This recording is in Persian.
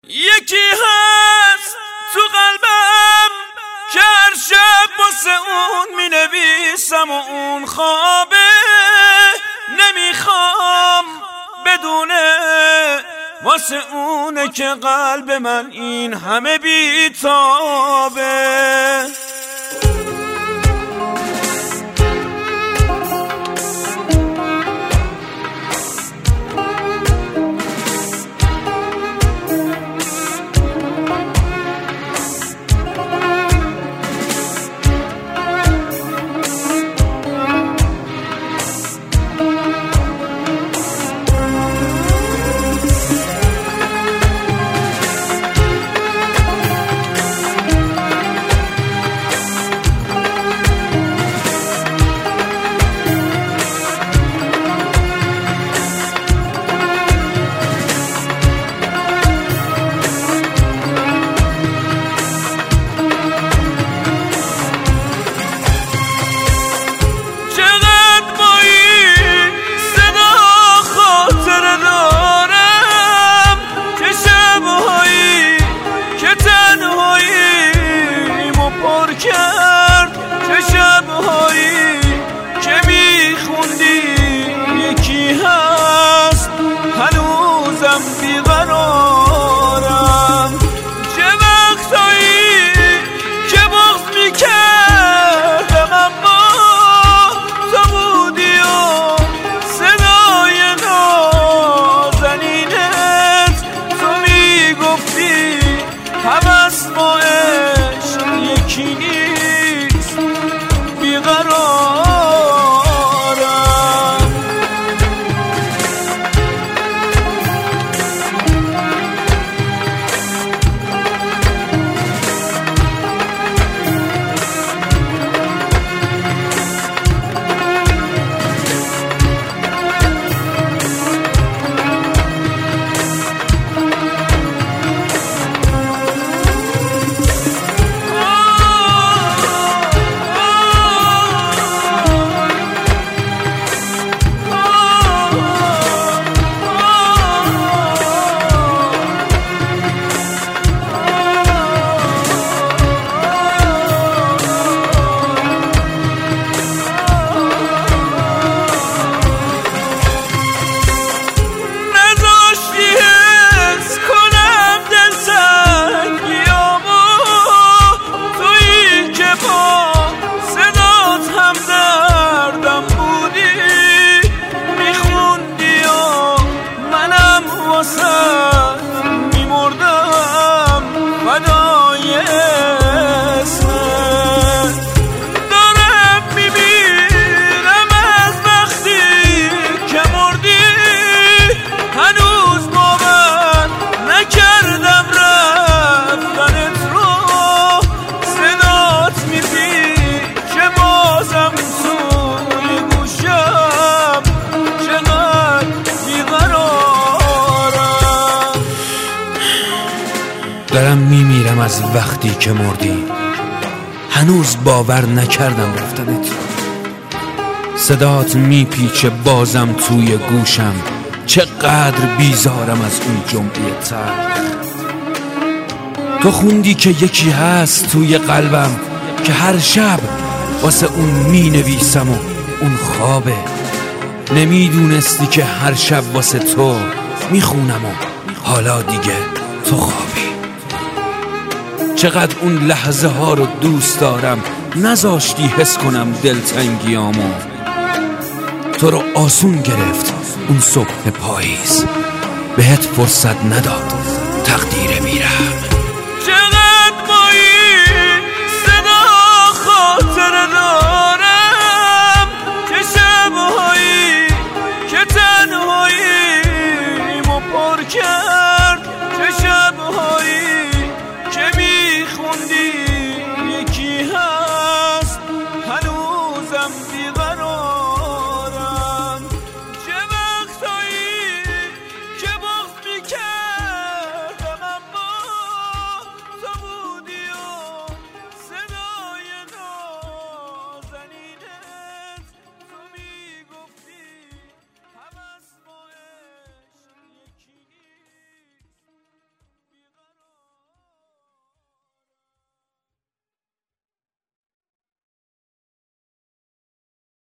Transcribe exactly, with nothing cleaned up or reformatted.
یکی هست تو قلبم که هر شب واسه اون می نویسم و اون خوابه، نمیخوام بدونه واسه اونه که قلب من این همه بیتابه. دارم میمیرم از وقتی که مردی، هنوز باور نکردم رفتنت. صدات میپیچه بازم توی گوشم، چقدر بیزارم از اون جمعه تلخ. تو خوندی که یکی هست توی قلبم که هر شب واسه اون مینویسم و اون خوابه. نمیدونستی که هر شب واسه تو میخونم و حالا دیگه تو خوابی. چقدر اون لحظه ها رو دوست دارم، نذاشتی حس کنم دلتنگیامو. تو رو آسون گرفت اون صبح پاییز، بهت فرصت نداد تقدیر میره.